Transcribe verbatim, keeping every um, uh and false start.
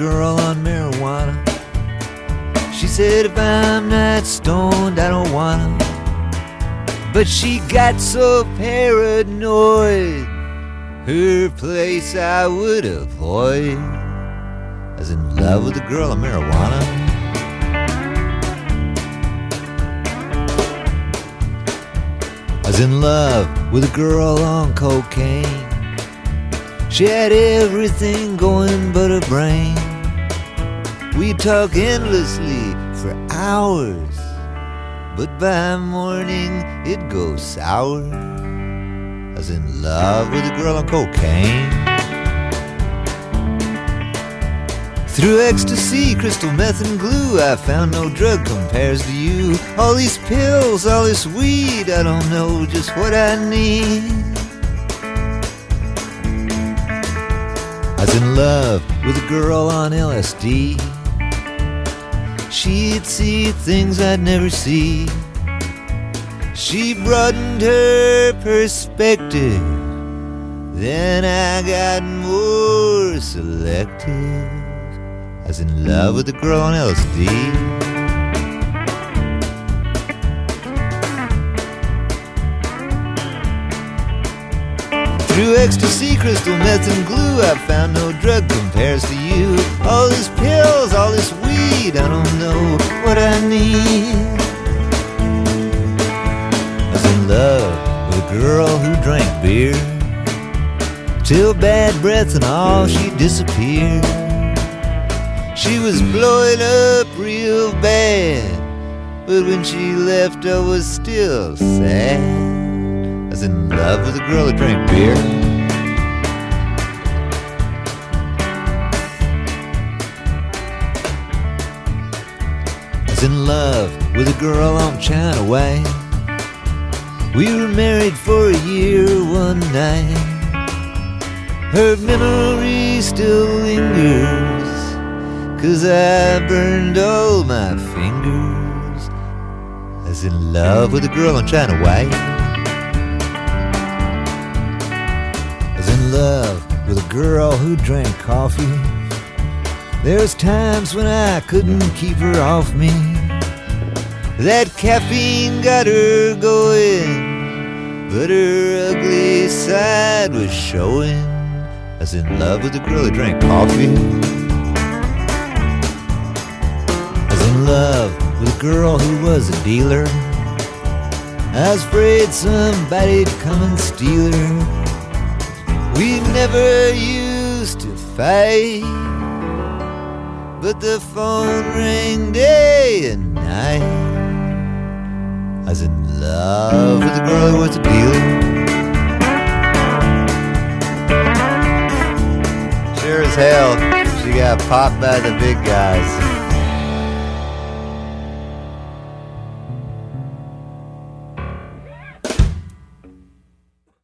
girl on marijuana. She said if I'm not stoned I don't wanna. But she got so paranoid, her place I would avoid. I was in love with a girl on marijuana. I was in love with a girl on cocaine. She had everything going but her brain. We'd talk endlessly for hours, but by morning it'd go sour. I was in love with a girl on cocaine. Through ecstasy, crystal meth and glue, I found no drug compares to you. All these pills, all this weed, I don't know just what I need. I was in love with a girl on L S D. She'd see things I'd never see. She broadened her perspective. Then I got more selective. I was in love with a girl on L S D. Through ecstasy, crystal meth and glue, I found no drug compares to you. All these pills, all this weed, I don't know what I need. I was in love with a girl who drank beer, till bad breath and all she disappeared. She was blowing up real bad, but when she left I was still sad. I was in love with a girl that drank beer. I was in love with a girl on China Way. We were married for a year one night. Her memory still lingers, 'cause I burned all my fingers. I was in love with a girl on China Way. I was in love with a girl who drank coffee. There's times when I couldn't keep her off me. That caffeine got her going, but her ugly side was showing. I was in love with a girl that drank coffee. Love with a girl who was a dealer. I was afraid somebody'd come and steal her. We never used to fight, but the phone rang day and night. I was in love with a girl who was a dealer. Sure as hell, she got popped by the big guys.